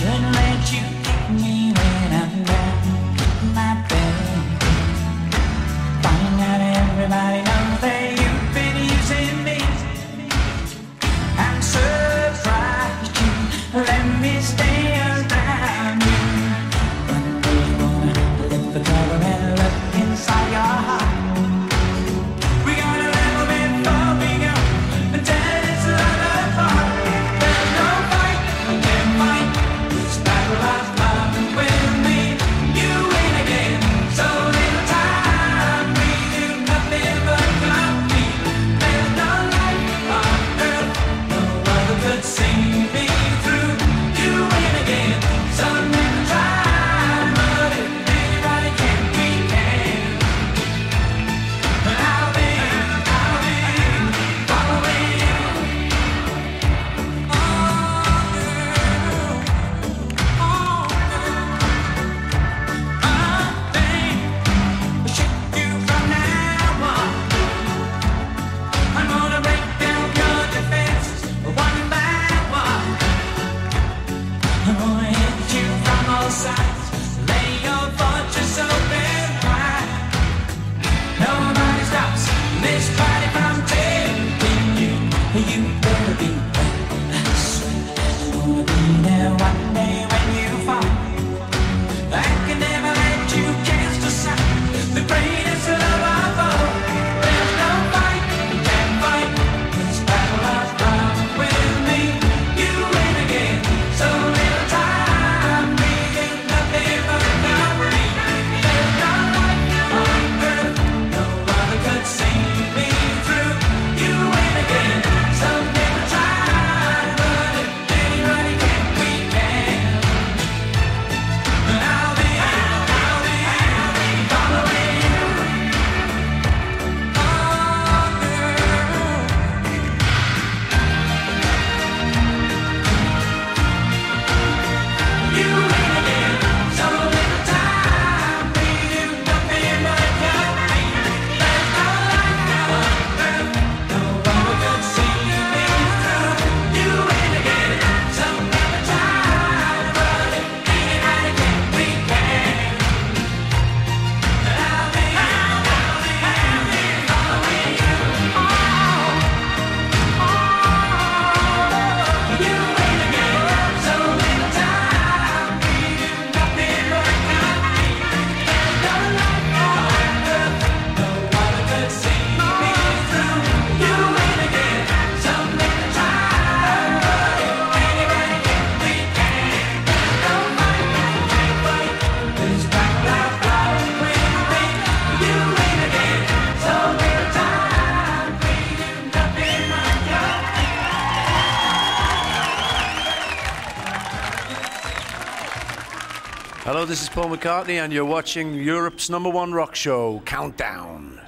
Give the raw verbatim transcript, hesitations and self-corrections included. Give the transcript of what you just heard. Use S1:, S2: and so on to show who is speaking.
S1: Shouldn't let you kick me when I'm down, my baby. Find out everybody knows that you've been using me. I'm surprised you let me stay around you. One day you wanna lift the cover and look inside your heart. We got a little bit far we go until it's light apart. There's no fight, we can't fight this battle of love with me. You win again, so little time. We do nothing but compete. There's no life on earth, no other could see me through. You win again, so little time. But if anybody can, we can. I'll be, I'll be following you. Oh, girl, oh, girl. Nothing will shake you from now on. I'm gonna break down your defenses one by one. I'm gonna hit you from all sides, lay your fortress open wide. Nobody stops this party from taking you. You better be ready. I swear I'm gonna be there one day when you fall. I can never let you cast aside the greatest love of all. There's no fight, you can't fight this battle of love with me. You win again, so little time. We do nothing but complete. There's no life on earth, no other could see me through. You win again, so little time. But if anybody can, we can. I'll be, I'll be, I'll be following you. Oh, girl. You win again, so little time. We do nothing but compete. There's no life on earth, no one could see me through. You win again, so little time. But if anybody can, we can. I'll be, I'll be, I'll be following you. You win again, so little time. We do nothing but compete. There's no life on earth, no one could see me through. You win again, so little time. But if anybody can, we can. No fight, can't fight this battle of love with me. You win again, so little time. We do nothing but compete.
S2: Hello, this is Paul McCartney, and you're watching Europe's number one rock show, Countdown.